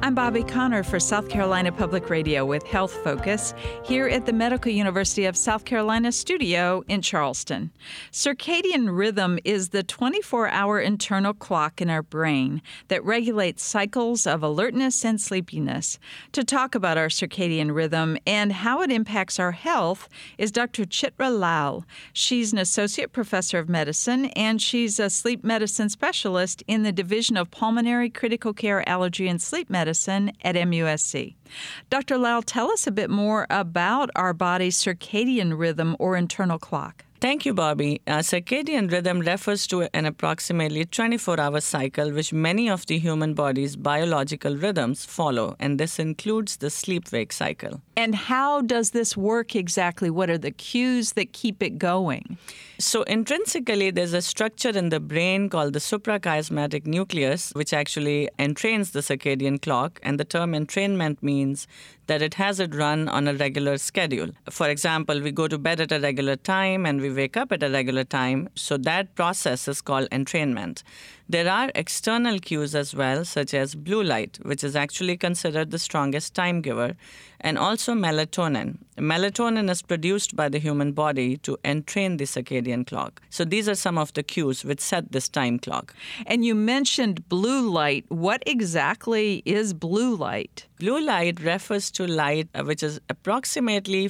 I'm Bobby Connor for South Carolina Public Radio with Health Focus here at the Medical University of South Carolina studio in Charleston. Circadian rhythm is the 24-hour internal clock in our brain that regulates cycles of alertness and sleepiness. To talk about our circadian rhythm and how it impacts our health is Dr. Chitra Lal. She's an associate professor of medicine, and she's a sleep medicine specialist in the Division of Pulmonary Critical Care Allergy and Sleep Medicine at MUSC. Dr. Lal, tell us a bit more about our body's circadian rhythm or internal clock. Thank you, Bobby. Circadian rhythm refers to an approximately 24-hour cycle which many of the human body's biological rhythms follow, and this includes the sleep-wake cycle. And how does this work exactly? What are the cues that keep it going? So intrinsically, there's a structure in the brain called the suprachiasmatic nucleus, which actually entrains the circadian clock, and the term entrainment means that it has it run on a regular schedule. For example, we go to bed at a regular time and we wake up at a regular time, so that process is called entrainment. There are external cues as well, such as blue light, which is actually considered the strongest time giver, and also melatonin. Melatonin is produced by the human body to entrain the circadian clock. So these are some of the cues which set this time clock. And you mentioned blue light. What exactly is blue light? Blue light refers to light which is approximately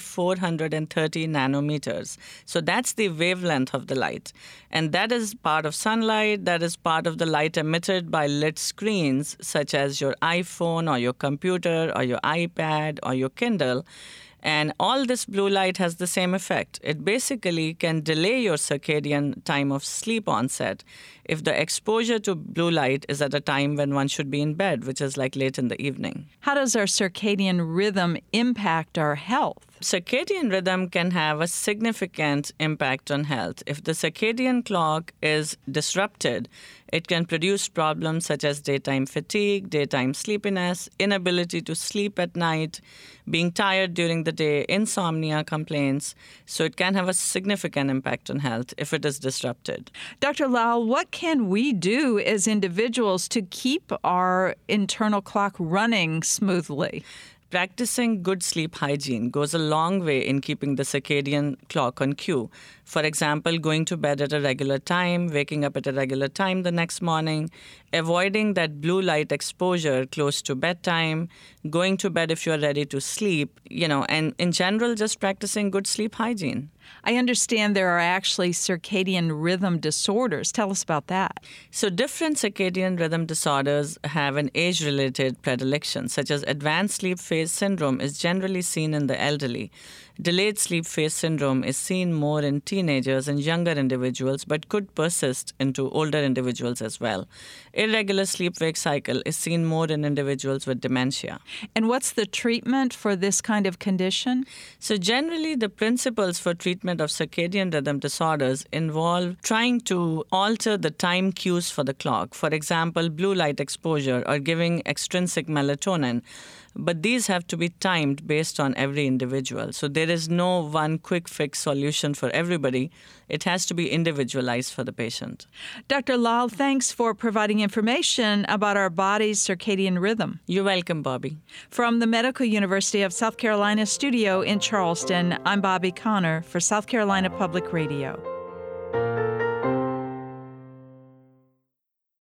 430 nanometers. So that's the wavelength of the light. And that is part of sunlight, that is part of the light emitted by lit screens, such as your iPhone or your computer or your iPad or your Kindle. And all this blue light has the same effect. It basically can delay your circadian time of sleep onset if the exposure to blue light is at a time when one should be in bed, which is like late in the evening. How does our circadian rhythm impact our health? Circadian rhythm can have a significant impact on health. If the circadian clock is disrupted, it can produce problems such as daytime fatigue, daytime sleepiness, inability to sleep at night, being tired during the day, insomnia complaints. So it can have a significant impact on health if it is disrupted. Dr. Lal, what can we do as individuals to keep our internal clock running smoothly? Practicing good sleep hygiene goes a long way in keeping the circadian clock on cue. For example, going to bed at a regular time, waking up at a regular time the next morning, avoiding that blue light exposure close to bedtime, going to bed if you're ready to sleep, and in general, just practicing good sleep hygiene. I understand there are actually circadian rhythm disorders. Tell us about that. So different circadian rhythm disorders have an age-related predilection, such as advanced sleep phase syndrome is generally seen in the elderly. Delayed sleep phase syndrome is seen more in teenagers and younger individuals, but could persist into older individuals as well. Irregular sleep-wake cycle is seen more in individuals with dementia. And what's the treatment for this kind of condition? So generally, the principles for treatment of circadian rhythm disorders involve trying to alter the time cues for the clock. For example, blue light exposure or giving extrinsic melatonin. But these have to be timed based on every individual. So there is no one quick fix solution for everybody. It has to be individualized for the patient. Dr. Lal, thanks for providing information about our body's circadian rhythm. You're welcome, Bobby. From the Medical University of South Carolina studio in Charleston, I'm Bobby Connor for South Carolina Public Radio.